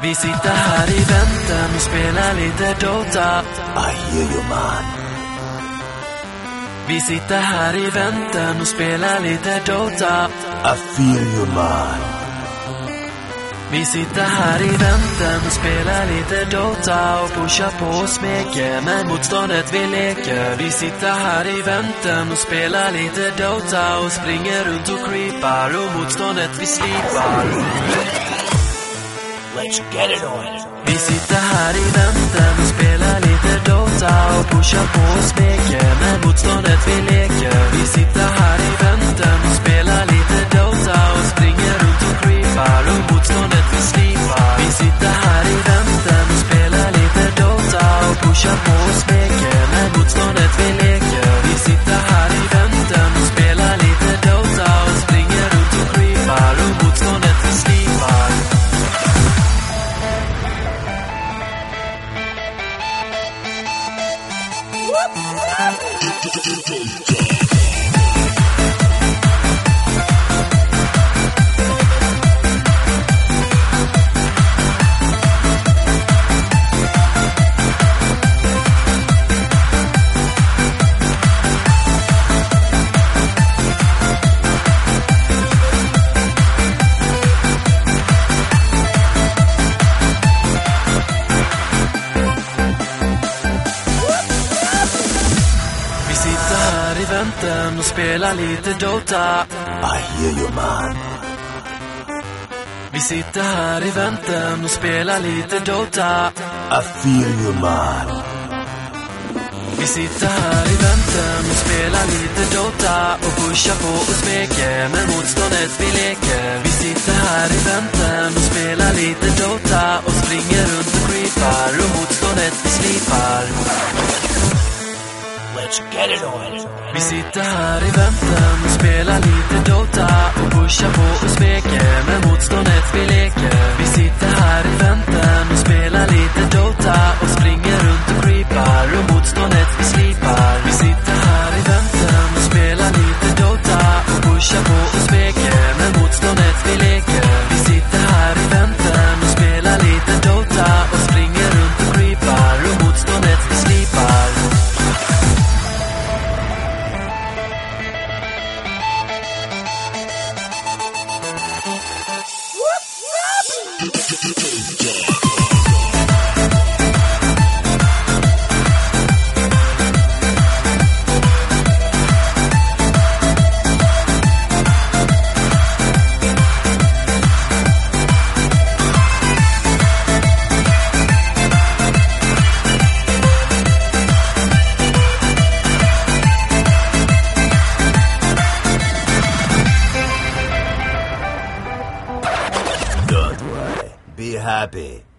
Vi sitter här i väntan och spelar lite Dota. I hear you, man. Vi sitter här i väntan och spelar lite Dota. I feel you, man. Vi sitter här i väntan och spelar lite Dota och pushar på och smeker, men motståndet vi leker. Vi sitter här i väntan och spelar lite Dota och springer runt och creepar och motståndet vi slipar. Let's get it on. Vi sitter här i väntan och spelar lite Dota och pushar på och smeker, men motståndet vi leker. Vi sitter här i väntan och spelar lite Dota och springer runt och creepar och motståndet vi slipar. Vi sitter här i väntan och spelar lite Dota och pushar på och smeker, men motståndet vi leker. Vi sitter här i väntan och spelar lite Dota och springer runt och creepar och motståndet vi slipar. Vi sitter här i väntan och spelar lite Dota. I hear you, man. Vi sitter här i väntan och spelar lite Dota. I feel you, man. Vi sitter här i väntan och spelar lite Dota och pushar på och smeker, men motståndet vi leker. Vi sitter här i väntan och spelar lite Dota och springer runt och creepar och motståndet vi slipar. Let's get it on. Vi sitter här i väntan och spelar lite Dota och pushar på och smeker, men motståndet vi leker. Vi sitter här i väntan och spelar lite Dota och springer runt och creepar och motståndet vi slipar. Vi sitter här i väntan och spelar lite Dota och pushar på och smeker, men motståndet vi leker. Vi sitter här i väntan och spelar lite Dota och springer runt och creepar och motståndet vi slipar. Don't worry. Be happy.